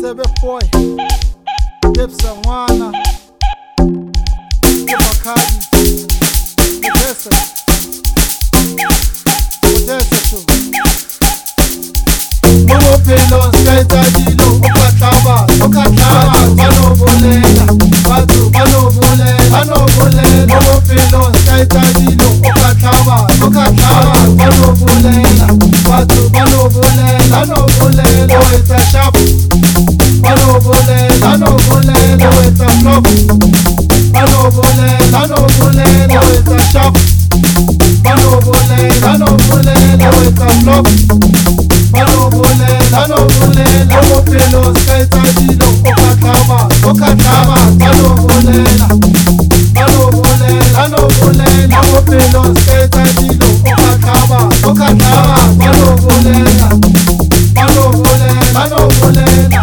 Zebe boy, Dipsa Wana, Makadi, Odessa, Odessa, Momo Pelon, Skaita Dilo, Okataba, Banobolela, Banobolela, Momo Pelon, Skaita Dilo, Okataba, Banobolela, Banobolela, with a shop, Banobolela, with a flop, Banobolela, with a shop, Banobolela, with a flop. Banobolela, Opelo, Skaita Dilo, Okataba, Banobolela, Opelo, Skaita Dilo, Okataba, Banobolela, Banobolela.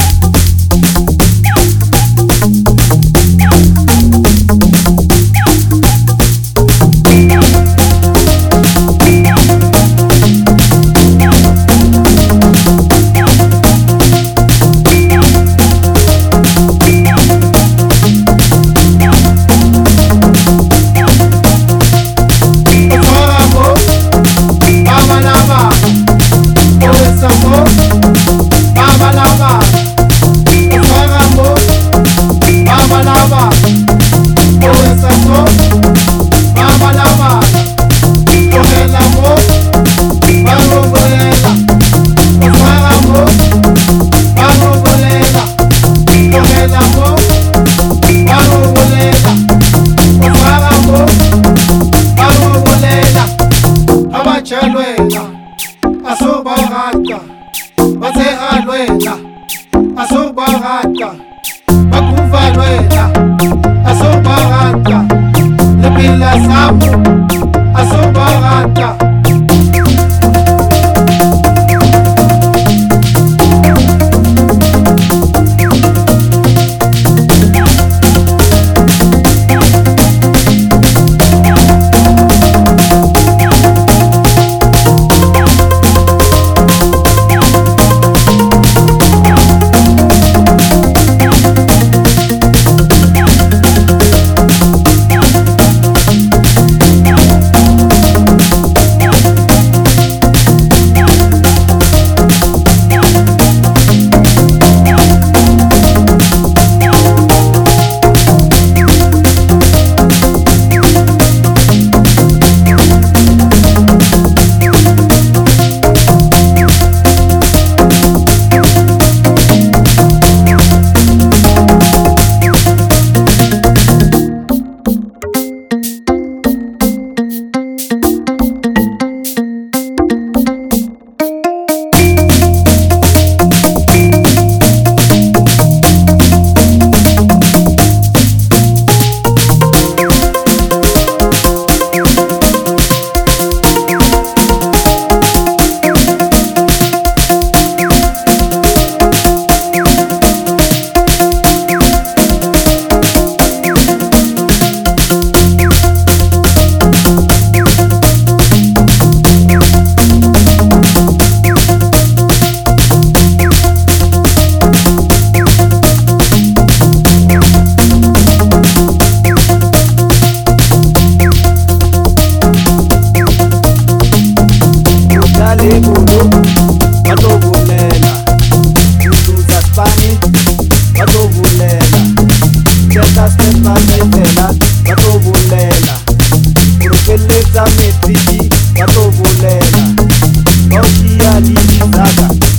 Asobarata, Batehalwela, Asobarata, Bakuvalwela, Asobarata, Lepila Samu, Asobarata. Banobolela, Uzuza Spani, Banobolela, Teta Stefan Maitela, Banobolela, Urkeleza Metriki, Banobolela, Oshia Lili Zaga.